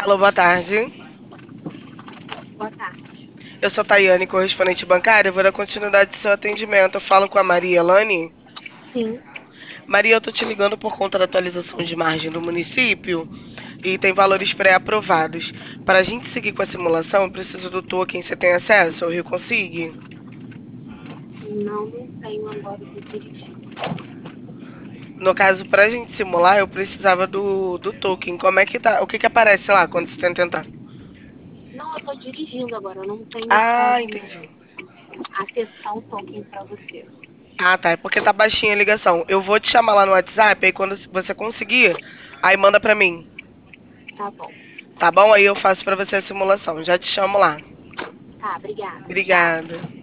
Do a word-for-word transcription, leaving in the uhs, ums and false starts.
Alô, boa tarde. Boa tarde. Eu sou a Tayane, correspondente bancária. Vou dar continuidade ao seu atendimento. Eu falo com a Maria Elane. Sim. Maria, eu tô te ligando por conta da atualização de margem do município e tem valores pré-aprovados. Para a gente seguir com a simulação, eu preciso do token. Você tem acesso ao Rio Consigue? Não, não tenho agora, eu tô dirigindo. No caso, para a gente simular, eu precisava do, do token. Como é que tá? O que que aparece lá quando você tenta entrar? Não, eu tô dirigindo agora, eu não tenho Ah, como entendi. acessar o token pra você. Ah, tá. É porque tá baixinha a ligação. Eu vou te chamar lá no WhatsApp, aí quando você conseguir, aí manda pra mim. Tá bom. Tá bom? Aí eu faço pra você a simulação. Já te chamo lá. Tá, obrigada. Tchau. Obrigada.